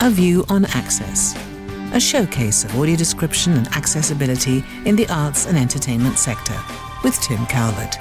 A View on Access, a showcase of audio description and accessibility in the arts and entertainment sector, with Tim Calvert.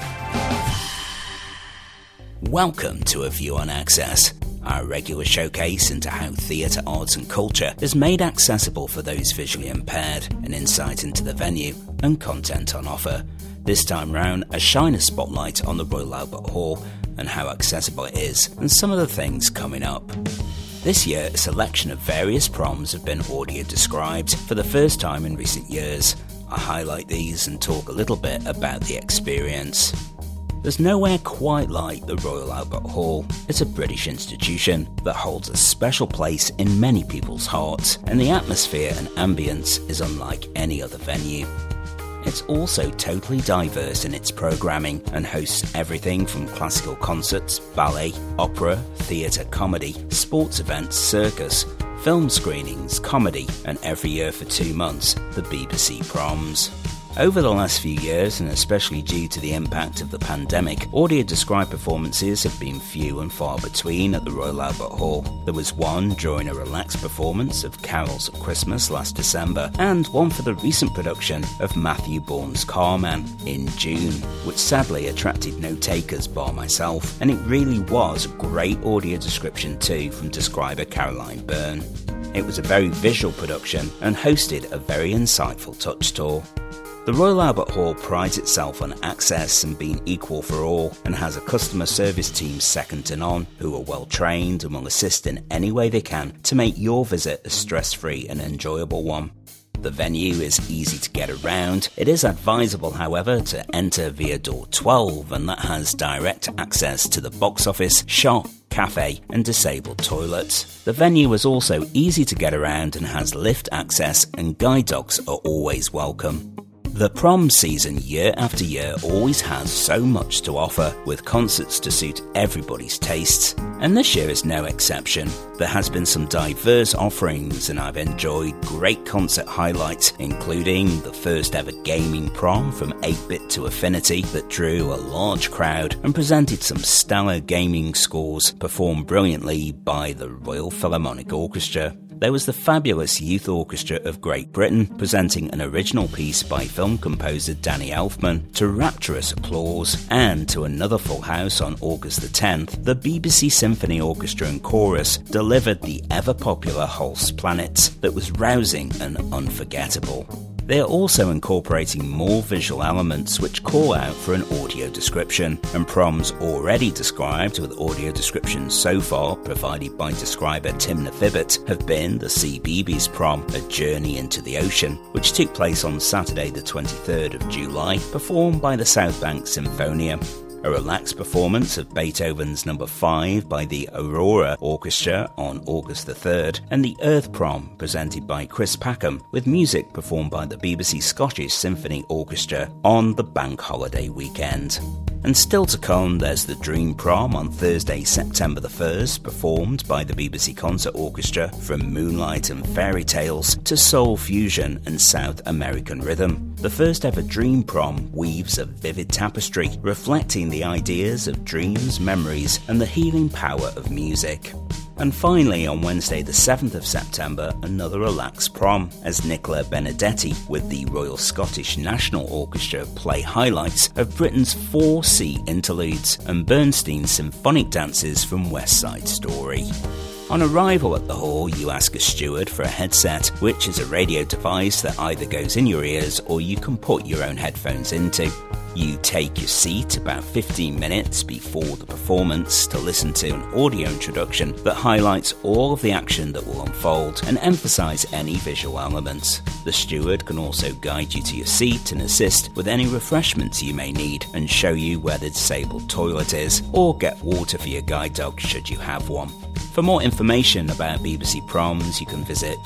Welcome to A View on Access, our regular showcase into how theatre, arts and culture is made accessible for those visually impaired, an insight into the venue and content on offer. This time round, a shiner spotlight on the Royal Albert Hall and how accessible it is, and some of the things coming up. This year, a selection of various proms have been audio described for the first time in recent years. I'll highlight these and talk a little bit about the experience. There's nowhere quite like the Royal Albert Hall. It's a British institution that holds a special place in many people's hearts, and the atmosphere and ambience is unlike any other venue. It's also totally diverse in its programming and hosts everything from classical concerts, ballet, opera, theatre, comedy, sports events, circus, film screenings, comedy, and every year for 2 months, the BBC Proms. Over the last few years, and especially due to the impact of the pandemic, audio-described performances have been few and far between at the Royal Albert Hall. There was one during a relaxed performance of Carols at Christmas last December, and one for the recent production of Matthew Bourne's Carman in June, which sadly attracted no takers bar myself, and it really was a great audio description too from describer Caroline Byrne. It was a very visual production and hosted a very insightful touch tour. The Royal Albert Hall prides itself on access and being equal for all, and has a customer service team second to none who are well trained and will assist in any way they can to make your visit a stress-free and enjoyable one. The venue is easy to get around. It is advisable, however, to enter via door 12, and that has direct access to the box office, shop, cafe and disabled toilets. The venue is also easy to get around and has lift access, and guide dogs are always welcome. The prom season year after year always has so much to offer, with concerts to suit everybody's tastes, and this year is no exception. There has been some diverse offerings, and I've enjoyed great concert highlights, including the first ever gaming prom from 8-bit to Affinity that drew a large crowd and presented some stellar gaming scores performed brilliantly by the Royal Philharmonic Orchestra. There was the fabulous Youth Orchestra of Great Britain presenting an original piece by film composer Danny Elfman to rapturous applause, and to another full house on August the 10th, the BBC Symphony Orchestra and Chorus delivered the ever-popular Hulse Planets that was rousing and unforgettable. They are also incorporating more visual elements which call out for an audio description, and proms already described with audio descriptions so far provided by describer Tim Nathibbett have been the CBeebies prom, A Journey into the Ocean, which took place on Saturday the 23rd of July, performed by the South Bank Symphonia. A relaxed performance of Beethoven's No. 5 by the Aurora Orchestra on August the 3rd, and the Earth Prom presented by Chris Packham, with music performed by the BBC Scottish Symphony Orchestra on the bank holiday weekend. And still to come, there's the Dream Prom on Thursday, September the 1st, performed by the BBC Concert Orchestra, from Moonlight and Fairy Tales to Soul Fusion and South American Rhythm. The first ever Dream Prom weaves a vivid tapestry, reflecting the ideas of dreams, memories and the healing power of music. And finally, on Wednesday the 7th of September, another relaxed prom, as Nicola Benedetti with the Royal Scottish National Orchestra play highlights of Britain's 4 sea interludes and Bernstein's symphonic dances from West Side Story. On arrival at the hall, you ask a steward for a headset, which is a radio device that either goes in your ears or you can put your own headphones into. You take your seat about 15 minutes before the performance to listen to an audio introduction that highlights all of the action that will unfold and emphasise any visual elements. The steward can also guide you to your seat and assist with any refreshments you may need, and show you where the disabled toilet is, or get water for your guide dog should you have one. For more information about BBC Proms, you can visit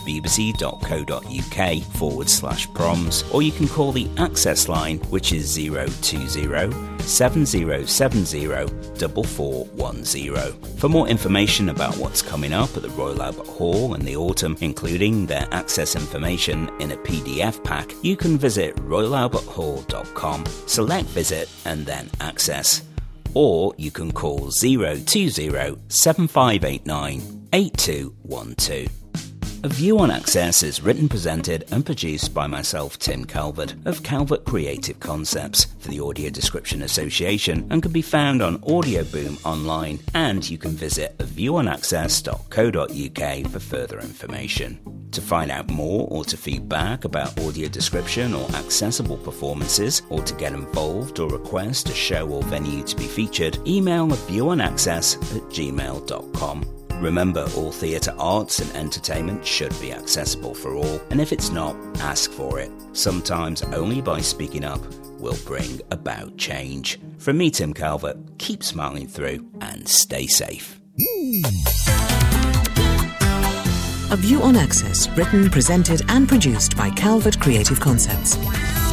bbc.co.uk/proms, or you can call the access line, which is 020 7070 4410. For more information about what's coming up at the Royal Albert Hall in the autumn, including their access information in a PDF pack, you can visit royalalberthall.com, select visit and then access. Or you can call 020 7589 8212. A View on Access is written, presented and produced by myself, Tim Calvert, of Calvert Creative Concepts for the Audio Description Association, and can be found on Audioboom online, and you can visit aviewonaccess.co.uk for further information. To find out more or to feedback about audio description or accessible performances, or to get involved or request a show or venue to be featured, email aviewonaccess@gmail.com. Remember, all theatre arts and entertainment should be accessible for all, and if it's not, ask for it. Sometimes only by speaking up will bring about change. From me, Tim Calvert, keep smiling through and stay safe. A View on Access, written, presented and produced by Calvert Creative Concepts.